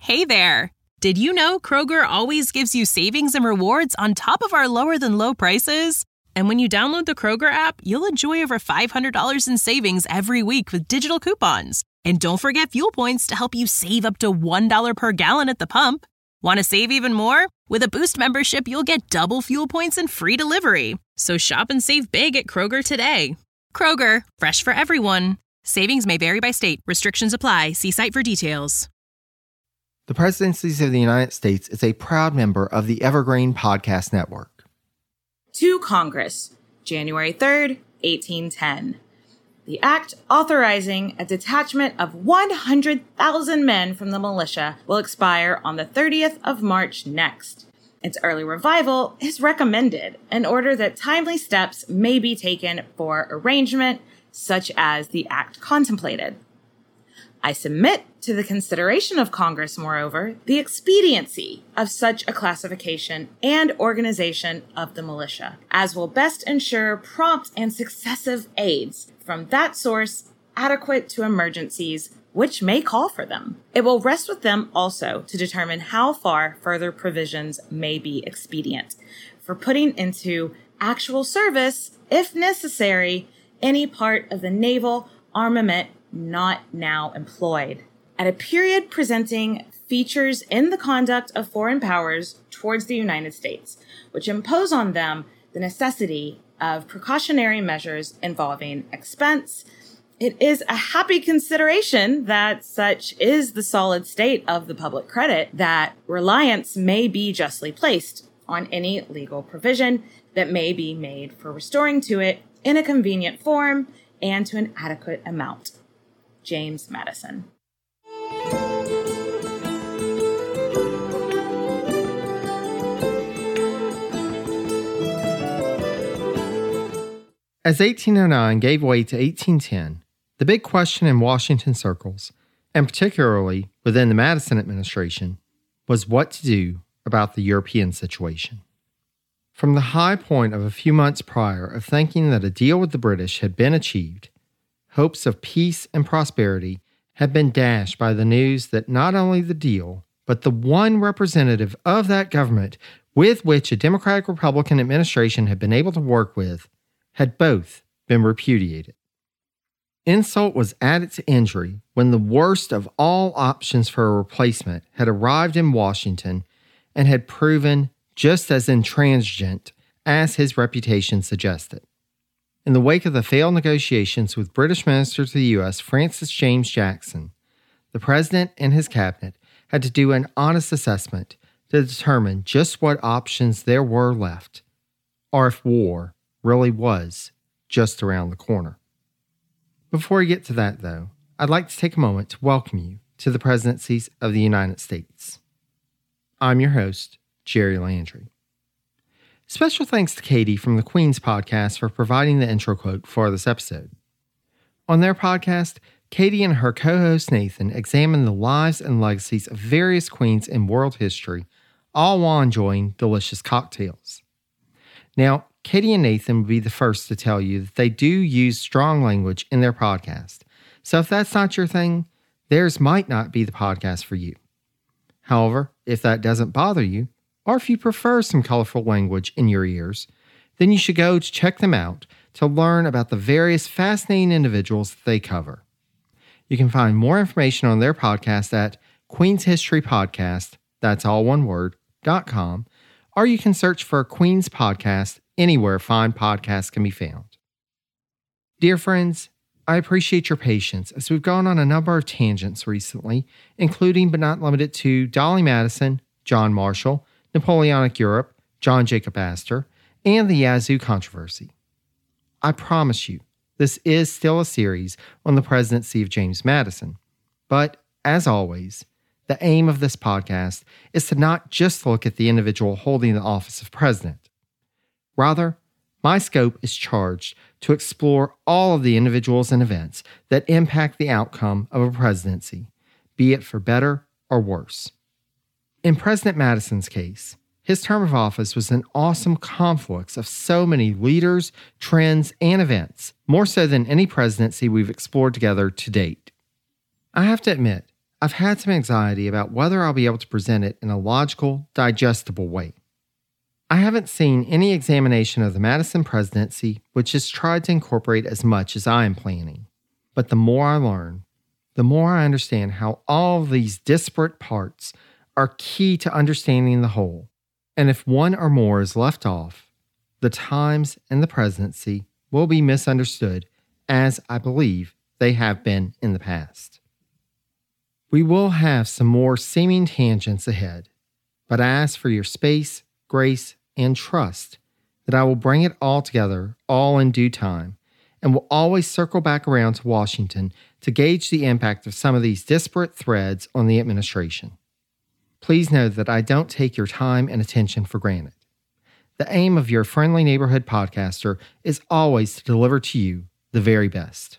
Hey there! Did you know Kroger always gives you savings and rewards on top of our lower-than-low prices? And when you download the Kroger app, you'll enjoy over $500 in savings every week with digital coupons. And don't forget fuel points to help you save up to $1 per gallon at the pump. Want to save even more? With a Boost membership, you'll get double fuel points and free delivery. So shop and save big at Kroger today. Kroger, fresh for everyone. Savings may vary by state. Restrictions apply. See site for details. The Presidencies of the United States is a proud member of the Evergreen Podcast Network. To Congress, January 3rd, 1810. The act authorizing a detachment of 100,000 men from the militia will expire on the 30th of March next. Its early revival is recommended in order that timely steps may be taken for arrangement, such as the act contemplated. I submit to the consideration of Congress, moreover, the expediency of such a classification and organization of the militia, as will best ensure prompt and successive aids from that source adequate to emergencies which may call for them. It will rest with them also to determine how far further provisions may be expedient for putting into actual service, if necessary, any part of the naval armament not now employed. At a period presenting features in the conduct of foreign powers towards the United States, which impose on them the necessity of precautionary measures involving expense, it is a happy consideration that such is the solid state of the public credit that reliance may be justly placed on any legal provision that may be made for restoring to it in a convenient form and to an adequate amount. James Madison. As 1809 gave way to 1810, the big question in Washington circles, and particularly within the Madison administration, was what to do about the European situation. From the high point of a few months prior of thinking that a deal with the British had been achieved, hopes of peace and prosperity had been dashed by the news that not only the deal, but the one representative of that government with which a Democratic-Republican administration had been able to work with had both been repudiated. Insult was at its injury when the worst of all options for a replacement had arrived in Washington and had proven just as intransigent as his reputation suggested. In the wake of the failed negotiations with British Minister to the U.S. Francis James Jackson, the President and his cabinet had to do an honest assessment to determine just what options there were left, or if war really was just around the corner. Before we get to that, though, I'd like to take a moment to welcome you to the Presidencies of the United States. I'm your host, Jerry Landry. Special thanks to Katie from the Queen's Podcast for providing the intro quote for this episode. On their podcast, Katie and her co-host Nathan examine the lives and legacies of various queens in world history, all while enjoying delicious cocktails. Now, Katie and Nathan would be the first to tell you that they do use strong language in their podcast, so if that's not your thing, theirs might not be the podcast for you. However, if that doesn't bother you, or if you prefer some colorful language in your ears, then you should go to check them out to learn about the various fascinating individuals that they cover. You can find more information on their podcast at Queen's History Podcast, that's all one word, .com, or you can search for Queen's Podcast anywhere fine podcasts can be found. Dear friends, I appreciate your patience as we've gone on a number of tangents recently, including but not limited to Dolly Madison, John Marshall, Napoleonic Europe, John Jacob Astor, and the Yazoo controversy. I promise you, this is still a series on the presidency of James Madison, but as always, the aim of this podcast is to not just look at the individual holding the office of president. Rather, my scope is charged to explore all of the individuals and events that impact the outcome of a presidency, be it for better or worse. In President Madison's case, his term of office was an awesome confluence of so many leaders, trends, and events, more so than any presidency we've explored together to date. I have to admit, I've had some anxiety about whether I'll be able to present it in a logical, digestible way. I haven't seen any examination of the Madison presidency which has tried to incorporate as much as I am planning. But the more I learn, the more I understand how all of these disparate parts are key to understanding the whole. And if one or more is left off, the times and the presidency will be misunderstood, as I believe they have been in the past. We will have some more seeming tangents ahead, but I ask for your space, grace, and trust that I will bring it all together, all in due time, and will always circle back around to Washington to gauge the impact of some of these disparate threads on the administration. Please know that I don't take your time and attention for granted. The aim of your friendly neighborhood podcaster is always to deliver to you the very best.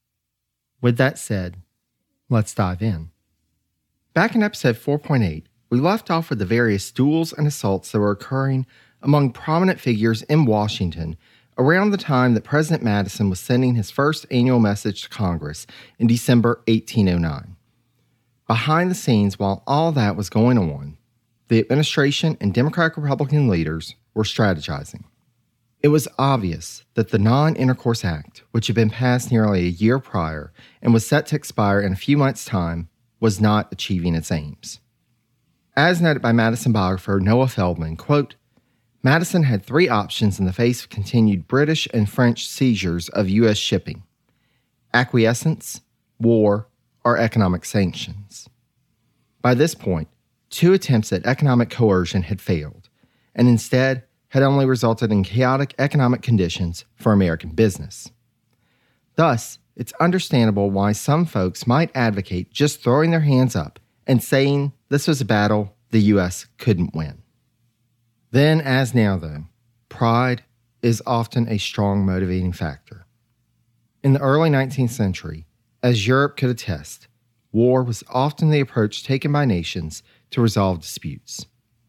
With that said, let's dive in. Back in episode 4.8, we left off with the various duels and assaults that were occurring among prominent figures in Washington around the time that President Madison was sending his first annual message to Congress in December 1809. Behind the scenes, while all that was going on, the administration and Democratic-Republican leaders were strategizing. It was obvious that the Non-Intercourse Act, which had been passed nearly a year prior and was set to expire in a few months' time, was not achieving its aims. As noted by Madison biographer Noah Feldman, quote, Madison had three options in the face of continued British and French seizures of U.S. shipping: acquiescence, war, or economic sanctions. By this point, 2 attempts at economic coercion had failed, and instead had only resulted in chaotic economic conditions for American business. Thus, it's understandable why some folks might advocate just throwing their hands up and saying this was a battle the U.S. couldn't win. Then, as now though, pride is often a strong motivating factor. In the early 19th century, as Europe could attest, war was often the approach taken by nations to resolve disputes.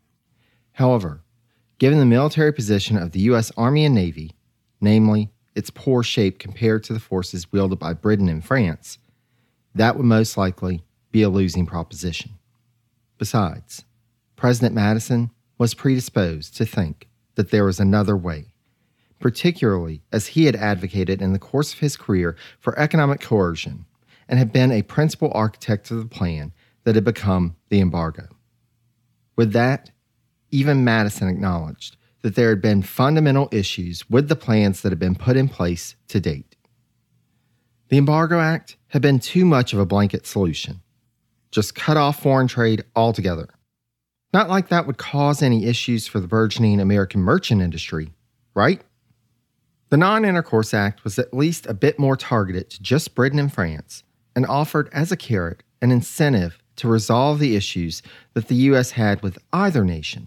However, given the military position of the U.S. Army and Navy, namely its poor shape compared to the forces wielded by Britain and France, that would most likely be a losing proposition. Besides, President Madison was predisposed to think that there was another way, particularly as he had advocated in the course of his career for economic coercion and had been a principal architect of the plan that had become the embargo. With that, even Madison acknowledged that there had been fundamental issues with the plans that had been put in place to date. The Embargo Act had been too much of a blanket solution. Just cut off foreign trade altogether. Not like that would cause any issues for the burgeoning American merchant industry, right? The Non-Intercourse Act was at least a bit more targeted to just Britain and France and offered as a carrot an incentive to resolve the issues that the U.S. had with either nation.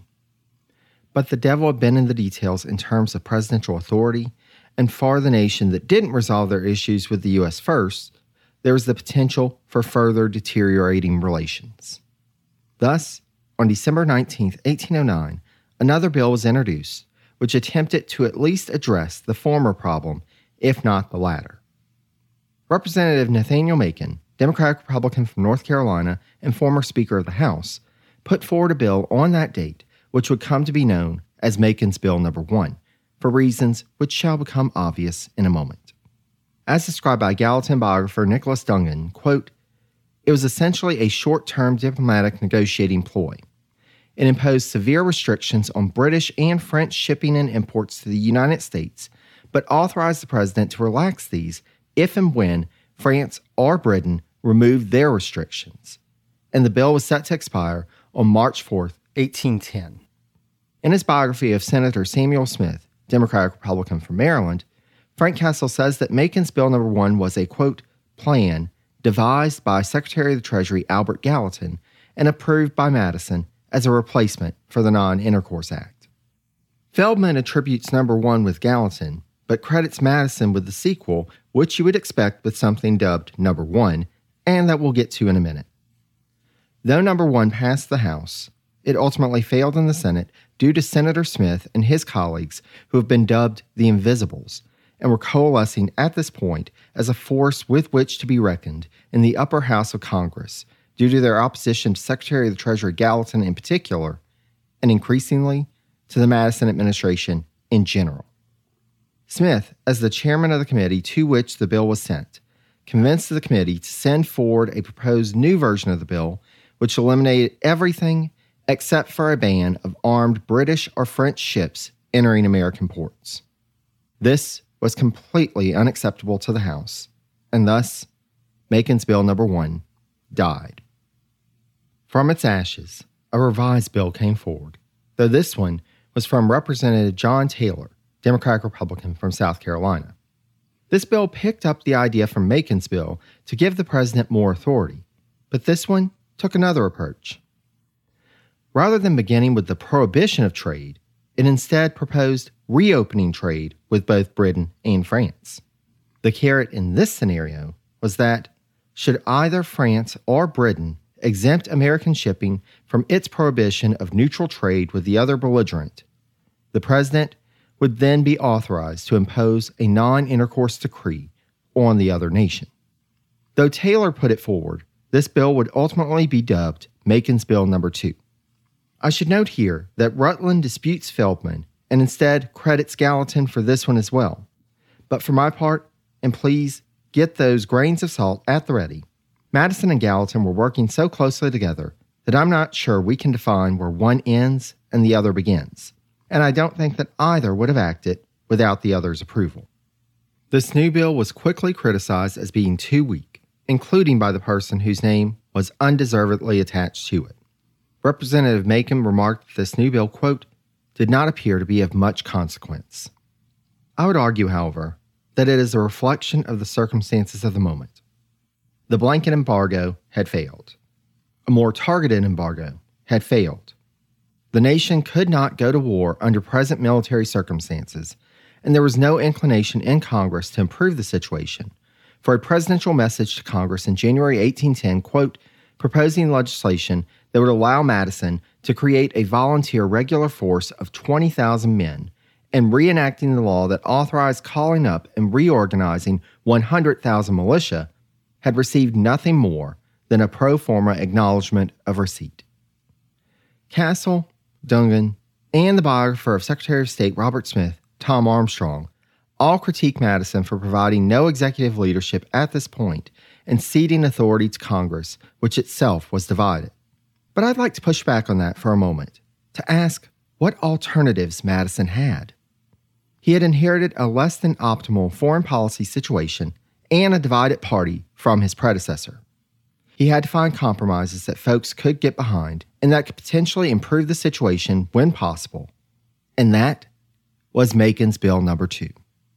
But the devil had been in the details in terms of presidential authority, and for the nation that didn't resolve their issues with the U.S. first, there was the potential for further deteriorating relations. Thus, on December 19, 1809, another bill was introduced, which attempted to at least address the former problem, if not the latter. Representative Nathaniel Macon, Democratic-Republican from North Carolina and former Speaker of the House, put forward a bill on that date which would come to be known as Macon's Bill No. 1, for reasons which shall become obvious in a moment. As described by Gallatin biographer Nicholas Dungan, quote, it was essentially a short-term diplomatic negotiating ploy. It imposed severe restrictions on British and French shipping and imports to the United States, but authorized the president to relax these if and when France or Britain removed their restrictions. And the bill was set to expire on March 4, 1810. In his biography of Senator Samuel Smith, Democratic-Republican from Maryland, Frank Castle says that Macon's Bill No. 1 was a, quote, plan devised by Secretary of the Treasury Albert Gallatin and approved by Madison as a replacement for the Non-Intercourse Act. Feldman attributes No. 1 with Gallatin, but credits Madison with the sequel, which you would expect with something dubbed No. 1, and that we'll get to in a minute. Though No. 1 passed the House, it ultimately failed in the Senate due to Senator Smith and his colleagues who have been dubbed the Invisibles and were coalescing at this point as a force with which to be reckoned in the upper house of Congress, due to their opposition to Secretary of the Treasury Gallatin in particular, and increasingly to the Madison administration in general. Smith, as the chairman of the committee to which the bill was sent, convinced the committee to send forward a proposed new version of the bill which eliminated everything except for a ban of armed British or French ships entering American ports. This was completely unacceptable to the House, and thus Macon's Bill No. 1 died. From its ashes, a revised bill came forward, though this one was from Representative John Taylor, Democratic-Republican from South Carolina. This bill picked up the idea from Macon's bill to give the president more authority, but this one took another approach. Rather than beginning with the prohibition of trade, it instead proposed reopening trade with both Britain and France. The carrot in this scenario was that, should either France or Britain exempt American shipping from its prohibition of neutral trade with the other belligerent, the president would then be authorized to impose a non-intercourse decree on the other nation. Though Taylor put it forward, this bill would ultimately be dubbed Macon's Bill No. 2. I should note here that Rutland disputes Feldman and instead credits Gallatin for this one as well. But for my part, and please get those grains of salt at the ready, Madison and Gallatin were working so closely together that I'm not sure we can define where one ends and the other begins, and I don't think that either would have acted without the other's approval. This new bill was quickly criticized as being too weak, including by the person whose name was undeservedly attached to it. Representative Macon remarked that this new bill, quote, did not appear to be of much consequence. I would argue, however, that it is a reflection of the circumstances of the moment. The blanket embargo had failed. A more targeted embargo had failed. The nation could not go to war under present military circumstances, and there was no inclination in Congress to improve the situation, for a presidential message to Congress in January 1810, quote, proposing legislation that would allow Madison to create a volunteer regular force of 20,000 men and reenacting the law that authorized calling up and reorganizing 100,000 militia had received nothing more than a pro forma acknowledgement of receipt. Castle, Dungan, and the biographer of Secretary of State Robert Smith, Tom Armstrong, all critique Madison for providing no executive leadership at this point and ceding authority to Congress, which itself was divided. But I'd like to push back on that for a moment, to ask what alternatives Madison had. He had inherited a less than optimal foreign policy situation and a divided party from his predecessor. He had to find compromises that folks could get behind and that could potentially improve the situation when possible. And that was Macon's Bill No. 2.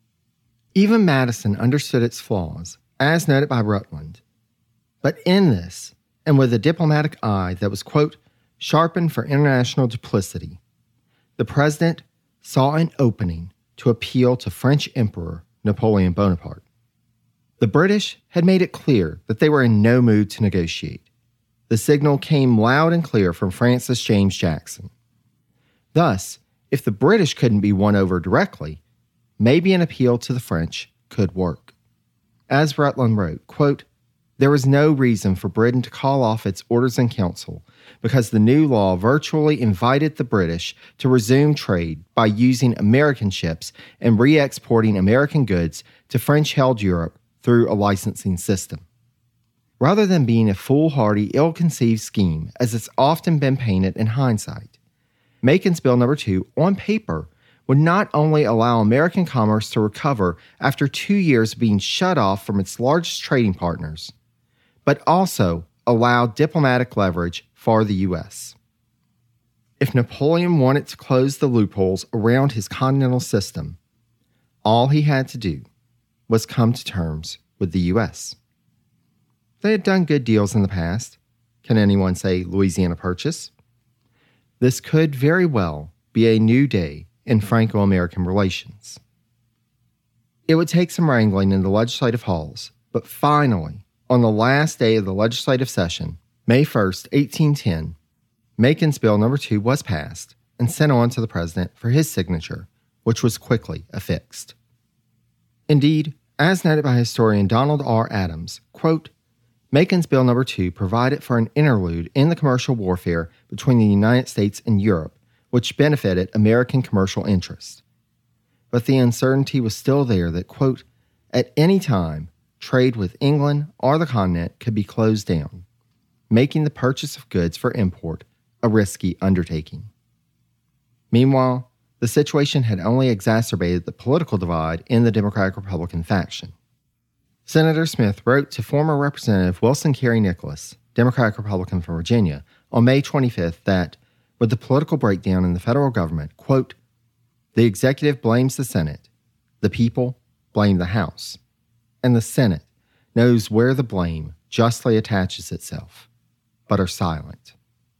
Even Madison understood its flaws, as noted by Rutland. But in this, and with a diplomatic eye that was, quote, sharpened for international duplicity, the president saw an opening to appeal to French Emperor Napoleon Bonaparte. The British had made it clear that they were in no mood to negotiate. The signal came loud and clear from Francis James Jackson. Thus, if the British couldn't be won over directly, maybe an appeal to the French could work. As Rutland wrote, quote, there was no reason for Britain to call off its orders in council because the new law virtually invited the British to resume trade by using American ships and re-exporting American goods to French-held Europe through a licensing system. Rather than being a foolhardy, ill-conceived scheme, as it's often been painted in hindsight, Macon's Bill No. 2, on paper, would not only allow American commerce to recover after 2 years of being shut off from its largest trading partners, but also allow diplomatic leverage for the U.S. If Napoleon wanted to close the loopholes around his continental system, all he had to do was come to terms with the U.S. They had done good deals in the past. Can anyone say Louisiana Purchase? This could very well be a new day in Franco-American relations. It would take some wrangling in the legislative halls, but finally, on the last day of the legislative session, May 1st, 1810, Macon's Bill No. 2 was passed and sent on to the president for his signature, which was quickly affixed. Indeed, as noted by historian Donald R. Adams, quote, Macon's Bill No. 2 provided for an interlude in the commercial warfare between the United States and Europe, which benefited American commercial interests. But the uncertainty was still there that, quote, at any time, trade with England or the continent could be closed down, making the purchase of goods for import a risky undertaking. Meanwhile, the situation had only exacerbated the political divide in the Democratic-Republican faction. Senator Smith wrote to former Representative Wilson Carey Nicholas, Democratic-Republican from Virginia, on May 25th that, with the political breakdown in the federal government, quote, the executive blames the Senate, the people blame the House, and the Senate knows where the blame justly attaches itself, but are silent.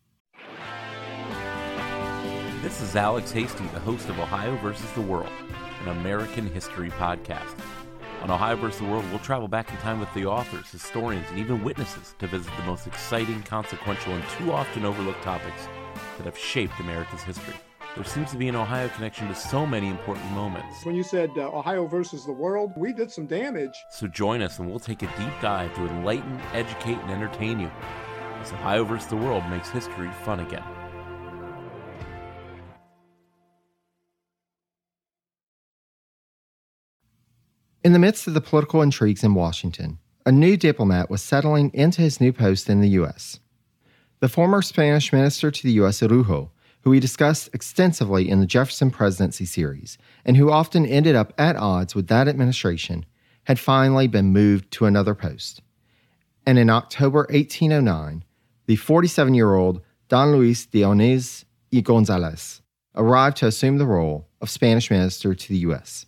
This is Alex Hasty, the host of Ohio vs. the World, an American history podcast. On Ohio vs. the World, we'll travel back in time with the authors, historians, and even witnesses to visit the most exciting, consequential, and too often overlooked topics that have shaped America's history. There seems to be an Ohio connection to so many important moments. When you said Ohio versus the world, we did some damage. So join us and we'll take a deep dive to enlighten, educate, and entertain you as Ohio versus the world makes history fun again. In the midst of the political intrigues in Washington, a new diplomat was settling into his new post in the U.S. The former Spanish minister to the U.S., Araujo, who we discussed extensively in the Jefferson presidency series, and who often ended up at odds with that administration, had finally been moved to another post. And in October 1809, the 47-year-old Don Luis de Onís y González arrived to assume the role of Spanish minister to the U.S.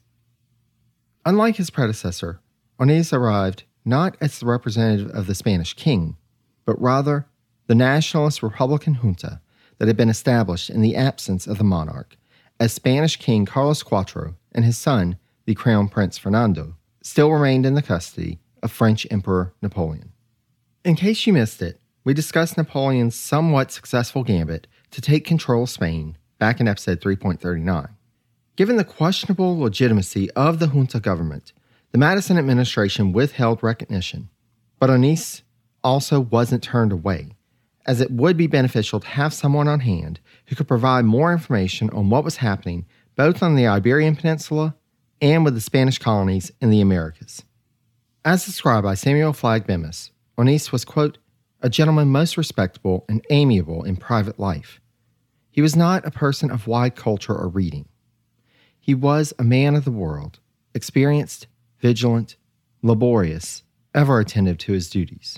Unlike his predecessor, Onís arrived not as the representative of the Spanish king, but rather the nationalist Republican junta that had been established in the absence of the monarch, as Spanish King Carlos IV and his son, the Crown Prince Fernando, still remained in the custody of French Emperor Napoleon. In case you missed it, we discussed Napoleon's somewhat successful gambit to take control of Spain back in episode 3.39. Given the questionable legitimacy of the junta government, the Madison administration withheld recognition, but Onís also wasn't turned away, as it would be beneficial to have someone on hand who could provide more information on what was happening both on the Iberian Peninsula and with the Spanish colonies in the Americas. As described by Samuel Flagg Bemis, Onís was, quote, a gentleman most respectable and amiable in private life. He was not a person of wide culture or reading. He was a man of the world, experienced, vigilant, laborious, ever attentive to his duties.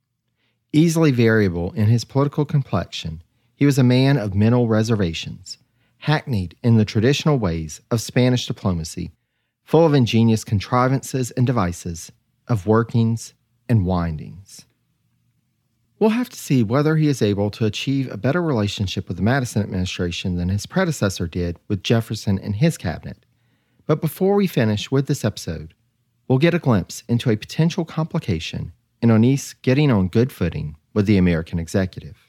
Easily variable in his political complexion, he was a man of mental reservations, hackneyed in the traditional ways of Spanish diplomacy, full of ingenious contrivances and devices, of workings and windings. We'll have to see whether he is able to achieve a better relationship with the Madison administration than his predecessor did with Jefferson and his cabinet. But before we finish with this episode, we'll get a glimpse into a potential complication in Onís getting on good footing with the American executive.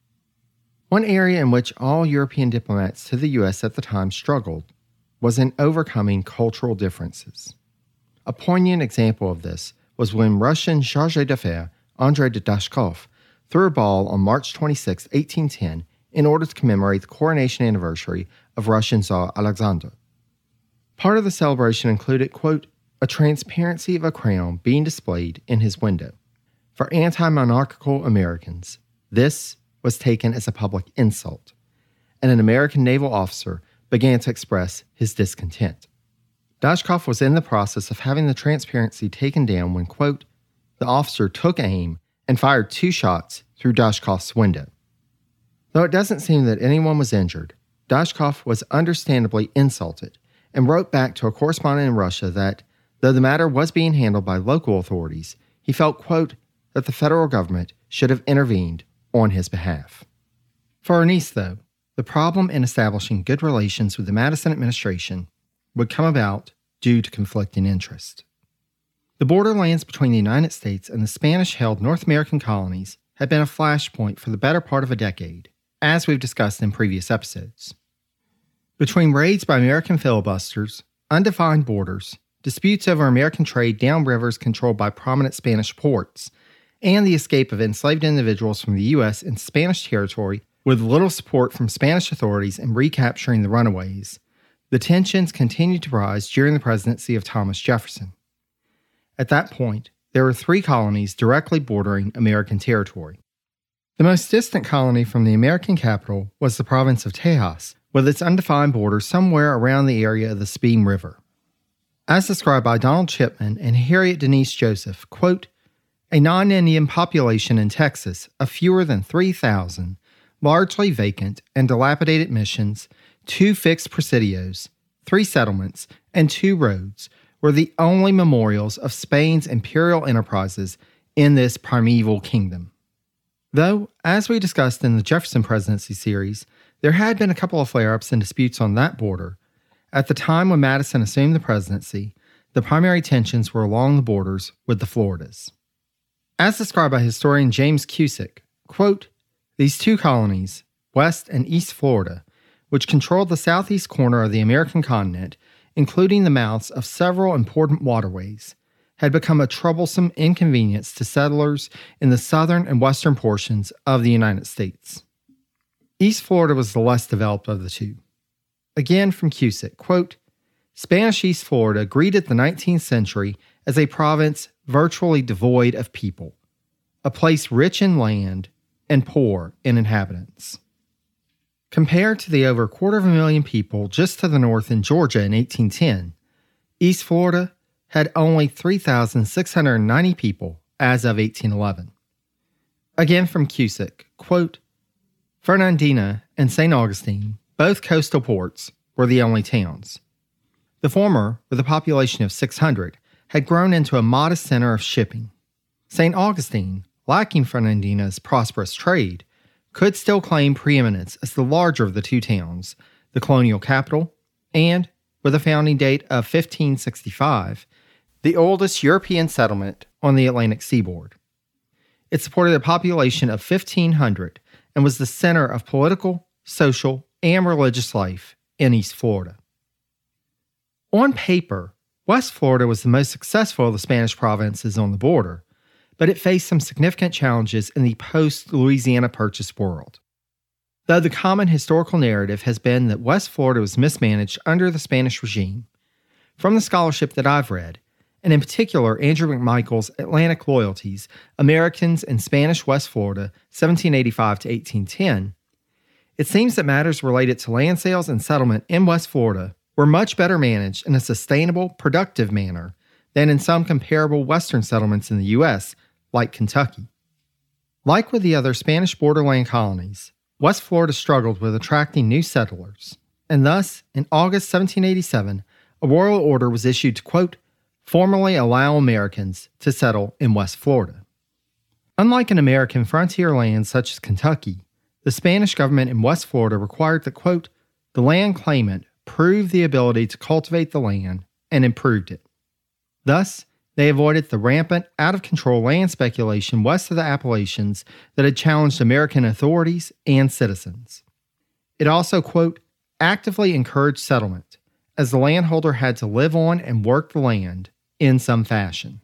One area in which all European diplomats to the U.S. at the time struggled was in overcoming cultural differences. A poignant example of this was when Russian chargé d'affaires Andrei Dashkov threw a ball on March 26, 1810, in order to commemorate the coronation anniversary of Russian Tsar Alexander. Part of the celebration included, quote, a transparency of a crown being displayed in his window. For anti-monarchical Americans, this was taken as a public insult, and an American naval officer began to express his discontent. Dashkov was in the process of having the transparency taken down when, quote, the officer took aim and fired 2 shots through Dashkov's window. Though it doesn't seem that anyone was injured, Dashkov was understandably insulted and wrote back to a correspondent in Russia that, though the matter was being handled by local authorities, he felt, quote, that the federal government should have intervened on his behalf. For Onís, though, the problem in establishing good relations with the Madison administration would come about due to conflicting interest. The borderlands between the United States and the Spanish-held North American colonies had been a flashpoint for the better part of a decade, as we've discussed in previous episodes. Between raids by American filibusters, undefined borders, disputes over American trade down rivers controlled by prominent Spanish ports, and the escape of enslaved individuals from the U.S. and Spanish territory with little support from Spanish authorities in recapturing the runaways, the tensions continued to rise during the presidency of Thomas Jefferson. At that point, there were 3 colonies directly bordering American territory. The most distant colony from the American capital was the province of Tejas, with its undefined border somewhere around the area of the Sabine River. As described by Donald Chipman and Harriet Denise Joseph, quote, a non-Indian population in Texas of fewer than 3,000, largely vacant and dilapidated missions, 2 fixed presidios, 3 settlements, and 2 roads were the only memorials of Spain's imperial enterprises in this primeval kingdom. Though, as we discussed in the Jefferson presidency series, there had been a couple of flare-ups and disputes on that border, at the time when Madison assumed the presidency, the primary tensions were along the borders with the Floridas. As described by historian James Cusick, quote, these 2 colonies, West and East Florida, which controlled the southeast corner of the American continent, including the mouths of several important waterways, had become a troublesome inconvenience to settlers in the southern and western portions of the United States. East Florida was the less developed of the 2. Again from Cusick, quote, Spanish East Florida greeted the 19th century as a province virtually devoid of people, a place rich in land and poor in inhabitants. Compared to the over 250,000 people just to the north in Georgia in 1810, East Florida had only 3,690 people as of 1811. Again from Cusick, quote, Fernandina and St. Augustine, both coastal ports, were the only towns. The former, with a population of 600, had grown into a modest center of shipping. St. Augustine, lacking Fernandina's prosperous trade, could still claim preeminence as the larger of the 2 towns, the colonial capital, and, with a founding date of 1565, the oldest European settlement on the Atlantic seaboard. It supported a population of 1,500 and was the center of political, social, and religious life in East Florida. On paper, West Florida was the most successful of the Spanish provinces on the border, but it faced some significant challenges in the post-Louisiana Purchase world. Though the common historical narrative has been that West Florida was mismanaged under the Spanish regime, from the scholarship that I've read, and in particular Andrew McMichael's Atlantic Loyalties, Americans in Spanish West Florida, 1785 to 1810, it seems that matters related to land sales and settlement in West Florida were much better managed in a sustainable, productive manner than in some comparable Western settlements in the U.S., like Kentucky. Like with the other Spanish borderland colonies, West Florida struggled with attracting new settlers, and thus, in August 1787, a royal order was issued to, quote, formally allow Americans to settle in West Florida. Unlike in American frontier lands such as Kentucky, the Spanish government in West Florida required that, quote, the land claimant prove the ability to cultivate the land and improved it. Thus, they avoided the rampant, out-of-control land speculation west of the Appalachians that had challenged American authorities and citizens. It also, quote, actively encouraged settlement, as the landholder had to live on and work the land in some fashion.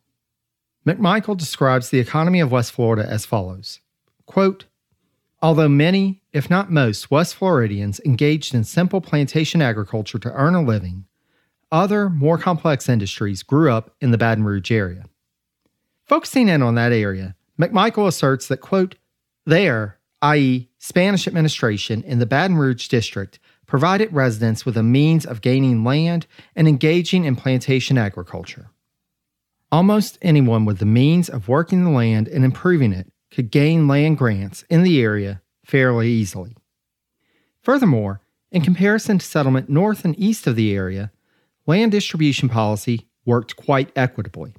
McMichael describes the economy of West Florida as follows, quote, although many, if not most, West Floridians engaged in simple plantation agriculture to earn a living, other, more complex industries grew up in the Baton Rouge area. Focusing in on that area, McMichael asserts that, quote, there, i.e., Spanish administration in the Baton Rouge district, provided residents with a means of gaining land and engaging in plantation agriculture. Almost anyone with the means of working the land and improving it could gain land grants in the area fairly easily. Furthermore, in comparison to settlement north and east of the area, land distribution policy worked quite equitably.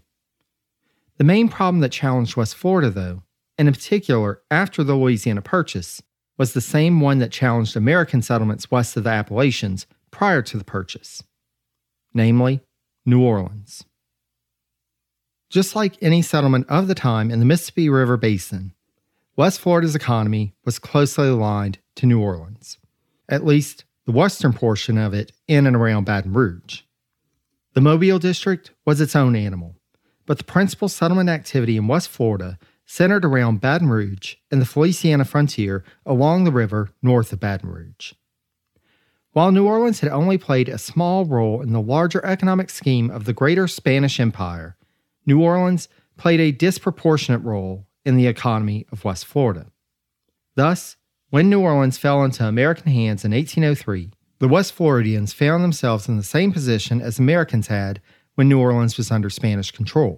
The main problem that challenged West Florida, though, and in particular after the Louisiana Purchase, was the same one that challenged American settlements west of the Appalachians prior to the Purchase, namely New Orleans. Just like any settlement of the time in the Mississippi River Basin, West Florida's economy was closely aligned to New Orleans, at least the western portion of it in and around Baton Rouge. The Mobile district was its own animal, but the principal settlement activity in West Florida centered around Baton Rouge and the Feliciana frontier along the river north of Baton Rouge. While New Orleans had only played a small role in the larger economic scheme of the greater Spanish Empire, New Orleans played a disproportionate role in the economy of West Florida. Thus, when New Orleans fell into American hands in 1803, the West Floridians found themselves in the same position as Americans had when New Orleans was under Spanish control.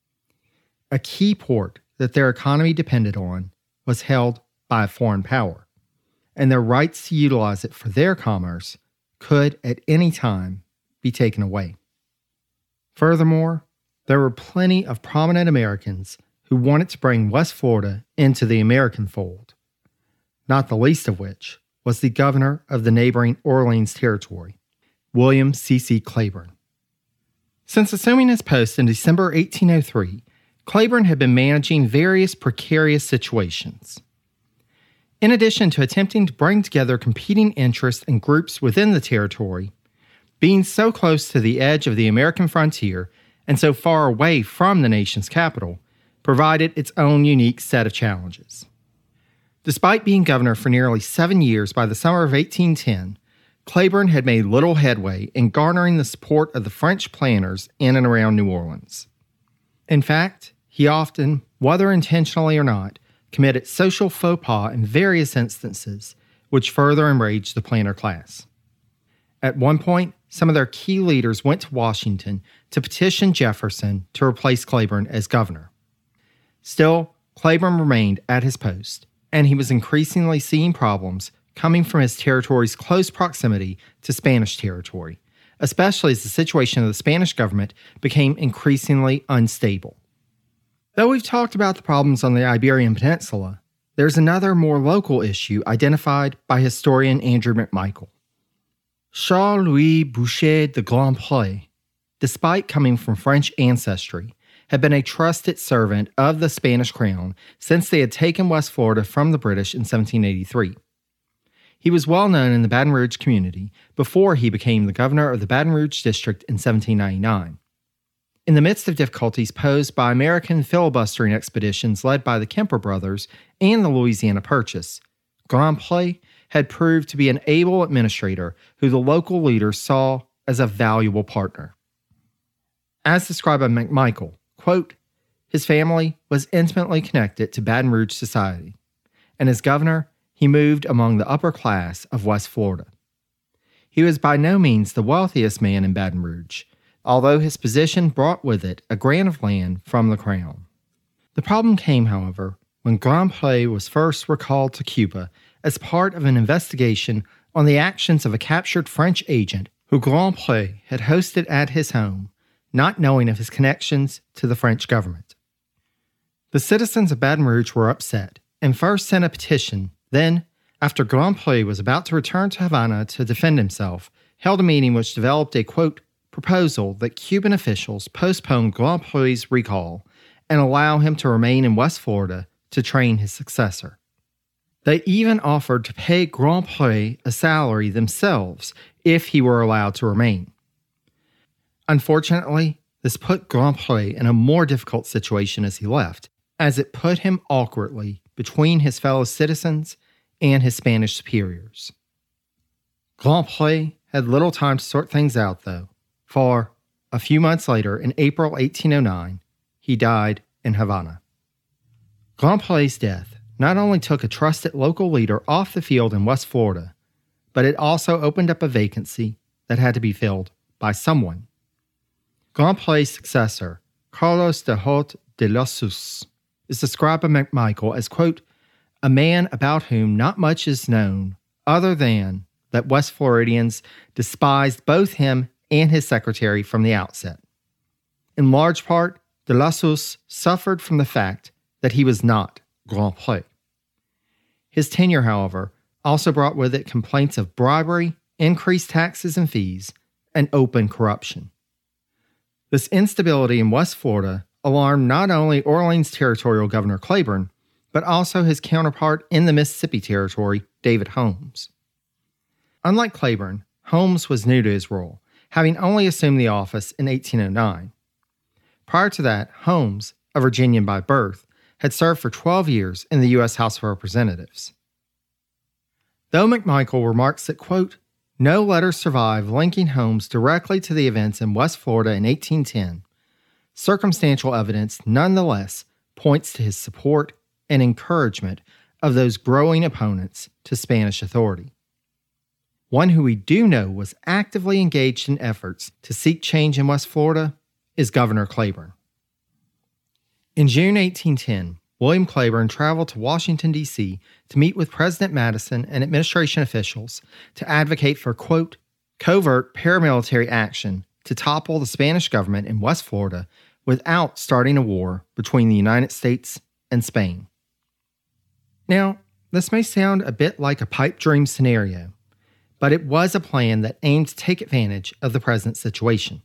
A key port that their economy depended on was held by a foreign power, and their rights to utilize it for their commerce could at any time be taken away. Furthermore, there were plenty of prominent Americans who wanted to bring West Florida into the American fold, not the least of which was the governor of the neighboring Orleans Territory, William C.C. Claiborne. Since assuming his post in December 1803, Claiborne had been managing various precarious situations. In addition to attempting to bring together competing interests and groups within the territory, being so close to the edge of the American frontier and so far away from the nation's capital provided its own unique set of challenges. Despite being governor for nearly 7 years by the summer of 1810, Claiborne had made little headway in garnering the support of the French planters in and around New Orleans. In fact, he often, whether intentionally or not, committed social faux pas in various instances, which further enraged the planter class. At one point, some of their key leaders went to Washington to petition Jefferson to replace Claiborne as governor. Still, Claiborne remained at his post, and he was increasingly seeing problems coming from his territory's close proximity to Spanish territory, especially as the situation of the Spanish government became increasingly unstable. Though we've talked about the problems on the Iberian Peninsula, there's another more local issue identified by historian Andrew McMichael. Charles-Louis Boucher de Grandpré, despite coming from French ancestry, had been a trusted servant of the Spanish crown since they had taken West Florida from the British in 1783. He was well known in the Baton Rouge community before he became the governor of the Baton Rouge district in 1799. In the midst of difficulties posed by American filibustering expeditions led by the Kemper brothers and the Louisiana Purchase, Grandpré had proved to be an able administrator who the local leaders saw as a valuable partner. As described by McMichael, quote, his family was intimately connected to Baton Rouge society, and as governor, he moved among the upper class of West Florida. He was by no means the wealthiest man in Baton Rouge, although his position brought with it a grant of land from the crown. The problem came, however, when Grandpré was first recalled to Cuba as part of an investigation on the actions of a captured French agent who Grandpré had hosted at his home, not knowing of his connections to the French government. The citizens of Baton Rouge were upset and first sent a petition. Then, after Grandpré was about to return to Havana to defend himself, held a meeting which developed a, quote, proposal that Cuban officials postpone Grandpré's recall and allow him to remain in West Florida to train his successor. They even offered to pay Grandpré a salary themselves if he were allowed to remain. Unfortunately, this put Grandpré in a more difficult situation as he left, as it put him awkwardly between his fellow citizens and his Spanish superiors. Grandpré had little time to sort things out, though, for a few months later, in April 1809, he died in Havana. Grandpré's death not only took a trusted local leader off the field in West Florida, but it also opened up a vacancy that had to be filled by someone. Grandpré's successor, Carlos de Haut de Lassus, is described by McMichael as, quote, a man about whom not much is known other than that West Floridians despised both him and his secretary from the outset. In large part, de Lassus suffered from the fact that he was not Grandpré. His tenure, however, also brought with it complaints of bribery, increased taxes and fees, and open corruption. This instability in West Florida alarmed not only Orleans Territorial Governor Claiborne, but also his counterpart in the Mississippi Territory, David Holmes. Unlike Claiborne, Holmes was new to his role, having only assumed the office in 1809. Prior to that, Holmes, a Virginian by birth, had served for 12 years in the U.S. House of Representatives. Though McMichael remarks that, quote, no letters survive linking Holmes directly to the events in West Florida in 1810, circumstantial evidence nonetheless points to his support and encouragement of those growing opponents to Spanish authority. One who we do know was actively engaged in efforts to seek change in West Florida is Governor Claiborne. In June 1810, William Claiborne traveled to Washington, D.C. to meet with President Madison and administration officials to advocate for, quote, covert paramilitary action to topple the Spanish government in West Florida without starting a war between the United States and Spain. Now, this may sound a bit like a pipe dream scenario, but it was a plan that aimed to take advantage of the present situation.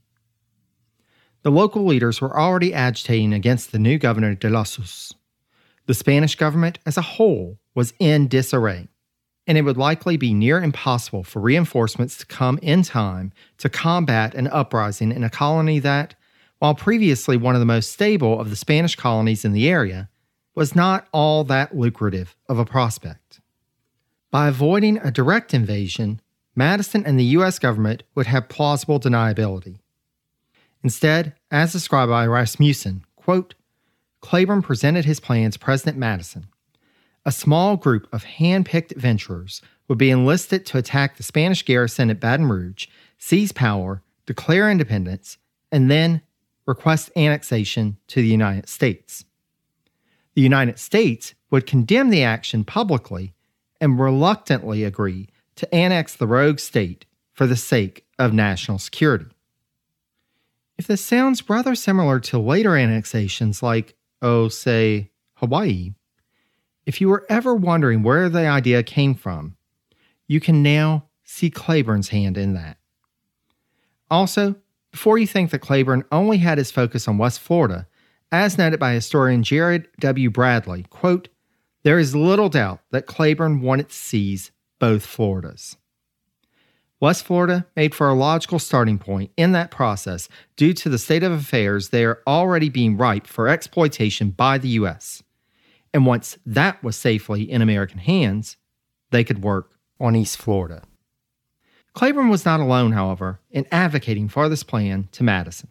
The local leaders were already agitating against the new governor de la Sus. The Spanish government as a whole was in disarray, and it would likely be near impossible for reinforcements to come in time to combat an uprising in a colony that, while previously one of the most stable of the Spanish colonies in the area, was not all that lucrative of a prospect. By avoiding a direct invasion, Madison and the U.S. government would have plausible deniability. Instead, as described by Rasmussen, quote, Claiborne presented his plan to President Madison. A small group of hand-picked adventurers would be enlisted to attack the Spanish garrison at Baton Rouge, seize power, declare independence, and then request annexation to the United States. The United States would condemn the action publicly and reluctantly agree to annex the rogue state for the sake of national security. If this sounds rather similar to later annexations like, say, Hawaii, if you were ever wondering where the idea came from, you can now see Claiborne's hand in that. Also, before you think that Claiborne only had his focus on West Florida, as noted by historian Jared W. Bradley, quote, there is little doubt that Claiborne wanted to seize both Floridas. West Florida made for a logical starting point in that process due to the state of affairs there already being ripe for exploitation by the U.S. And once that was safely in American hands, they could work on East Florida. Claiborne was not alone, however, in advocating for this plan to Madison.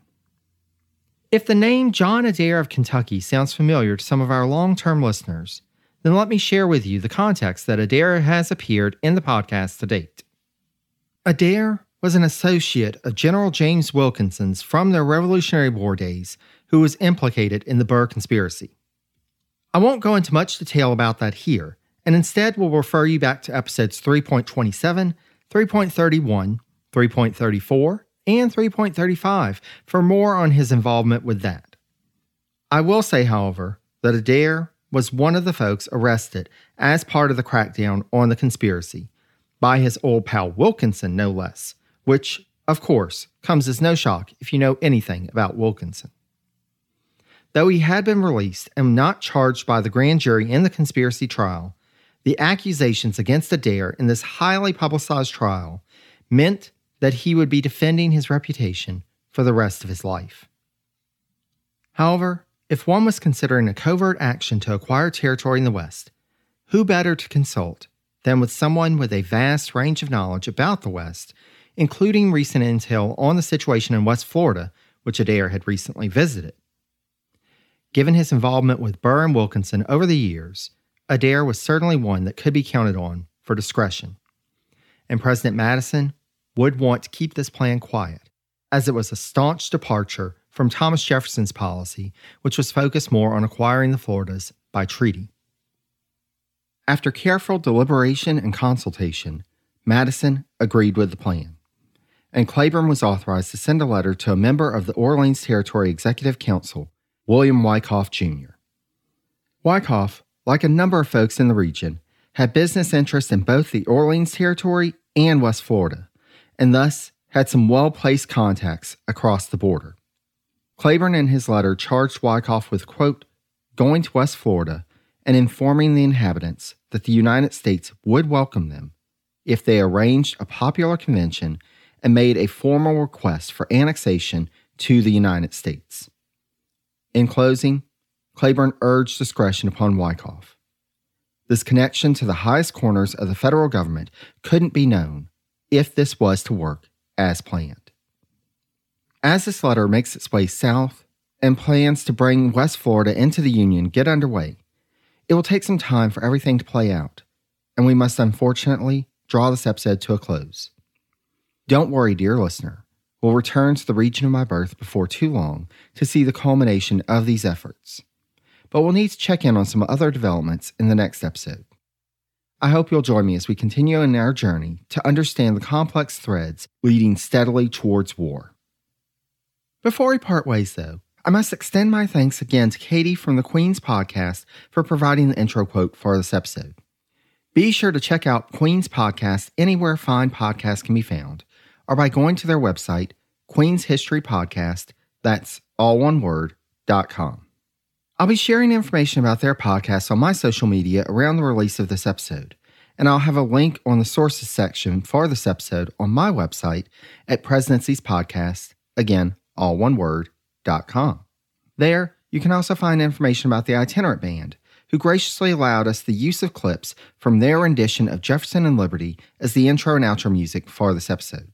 If the name John Adair of Kentucky sounds familiar to some of our long-term listeners, then let me share with you the context that Adair has appeared in the podcast to date. Adair was an associate of General James Wilkinson's from the Revolutionary War days who was implicated in the Burr conspiracy. I won't go into much detail about that here, and instead will refer you back to episodes 3.27, 3.31, 3.34, and 3.35 for more on his involvement with that. I will say, however, that Adair was one of the folks arrested as part of the crackdown on the conspiracy, by his old pal Wilkinson, no less, which, of course, comes as no shock if you know anything about Wilkinson. Though he had been released and not charged by the grand jury in the conspiracy trial, the accusations against Adair in this highly publicized trial meant that he would be defending his reputation for the rest of his life. However, if one was considering a covert action to acquire territory in the West, who better to consult than with someone with a vast range of knowledge about the West, including recent intel on the situation in West Florida, which Adair had recently visited. Given his involvement with Burr and Wilkinson over the years, Adair was certainly one that could be counted on for discretion. And President Madison would want to keep this plan quiet, as it was a staunch departure from Thomas Jefferson's policy, which was focused more on acquiring the Floridas by treaty. After careful deliberation and consultation, Madison agreed with the plan, and Claiborne was authorized to send a letter to a member of the Orleans Territory Executive Council, William Wyckoff Jr. Wyckoff, like a number of folks in the region, had business interests in both the Orleans Territory and West Florida, and thus had some well-placed contacts across the border. Claiborne in his letter charged Wyckoff with, quote, going to West Florida and informing the inhabitants that the United States would welcome them if they arranged a popular convention and made a formal request for annexation to the United States. In closing, Claiborne urged discretion upon Wyckoff. This connection to the highest corners of the federal government couldn't be known if this was to work as planned. As this letter makes its way south and plans to bring West Florida into the Union get underway, it will take some time for everything to play out, and we must unfortunately draw this episode to a close. Don't worry, dear listener. We'll return to the region of my birth before too long to see the culmination of these efforts. But we'll need to check in on some other developments in the next episode. I hope you'll join me as we continue in our journey to understand the complex threads leading steadily towards war. Before we part ways, though, I must extend my thanks again to Katie from the Queen's Podcast for providing the intro quote for this episode. Be sure to check out Queen's Podcast anywhere fine podcasts can be found, or by going to their website, Queen's History Podcast, that's all one word, .com. I'll be sharing information about their podcast on my social media around the release of this episode, and I'll have a link on the sources section for this episode on my website at Presidency's Podcast, again, all one word, .com. There, you can also find information about the Itinerant Band, who graciously allowed us the use of clips from their rendition of Jefferson and Liberty as the intro and outro music for this episode.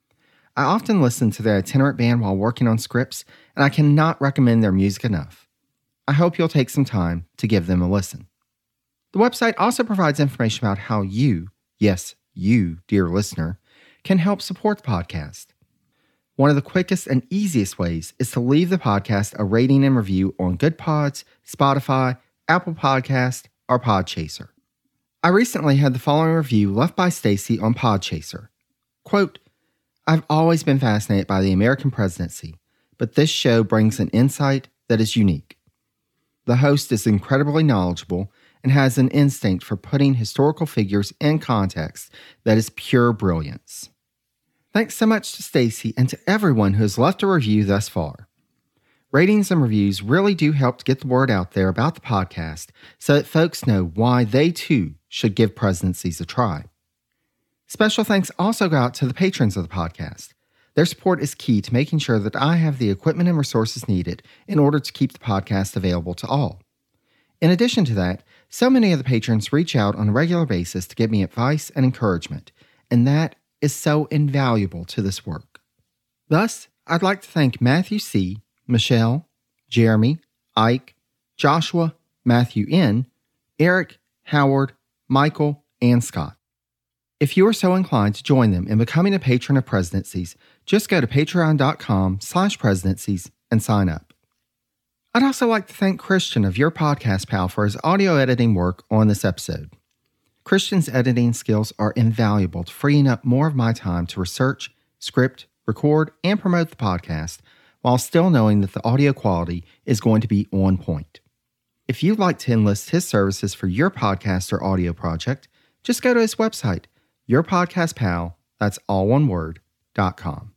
I often listen to the Itinerant Band while working on scripts, and I cannot recommend their music enough. I hope you'll take some time to give them a listen. The website also provides information about how you, yes, you, dear listener, can help support the podcast. One of the quickest and easiest ways is to leave the podcast a rating and review on Good Pods, Spotify, Apple Podcast, or Podchaser. I recently had the following review left by Stacy on Podchaser. Quote, I've always been fascinated by the American presidency, but this show brings an insight that is unique. The host is incredibly knowledgeable and has an instinct for putting historical figures in context that is pure brilliance. Thanks so much to Stacy and to everyone who has left a review thus far. Ratings and reviews really do help to get the word out there about the podcast so that folks know why they too should give presidencies a try. Special thanks also go out to the patrons of the podcast. Their support is key to making sure that I have the equipment and resources needed in order to keep the podcast available to all. In addition to that, so many of the patrons reach out on a regular basis to give me advice and encouragement, and that is so invaluable to this work. Thus, I'd like to thank Matthew C., Michelle, Jeremy, Ike, Joshua, Matthew N., Eric, Howard, Michael, and Scott. If you are so inclined to join them in becoming a patron of Presidencies, just go to patreon.com/presidencies and sign up. I'd also like to thank Christian of Your Podcast Pal for his audio editing work on this episode. Christian's editing skills are invaluable to freeing up more of my time to research, script, record, and promote the podcast, while still knowing that the audio quality is going to be on point. If you'd like to enlist his services for your podcast or audio project, just go to his website, yourpodcastpal, that's all one word, .com.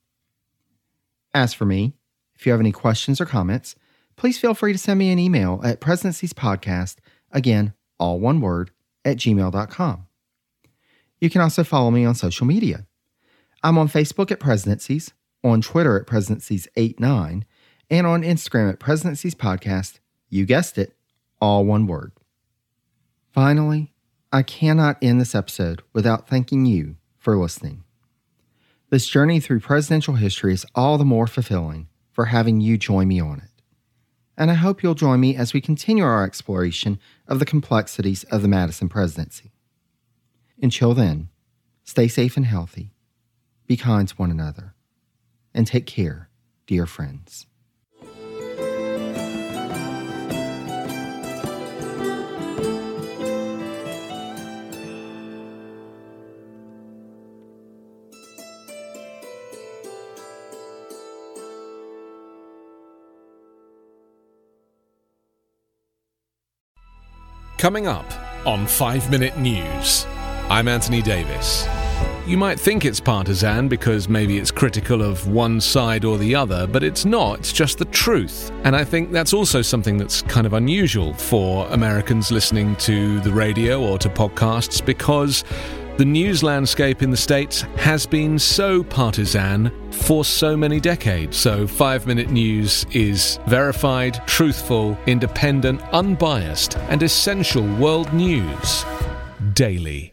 As for me, if you have any questions or comments, please feel free to send me an email at presidenciespodcast, again, all one word, @gmail.com. You can also follow me on social media. I'm on Facebook at Presidencies, on Twitter at Presidencies89, and on Instagram at Presidencies Podcast, you guessed it, all one word. Finally, I cannot end this episode without thanking you for listening. This journey through presidential history is all the more fulfilling for having you join me on it. And I hope you'll join me as we continue our exploration of the complexities of the Madison presidency. Until then, stay safe and healthy, be kind to one another, and take care, dear friends. Coming up on 5 Minute News, I'm Anthony Davis. You might think it's partisan because maybe it's critical of one side or the other, but it's not, it's just the truth. And I think that's also something that's kind of unusual for Americans listening to the radio or to podcasts, because The news landscape in the States has been so partisan for so many decades, so 5 Minute News is verified, truthful, independent, unbiased, and essential world news daily.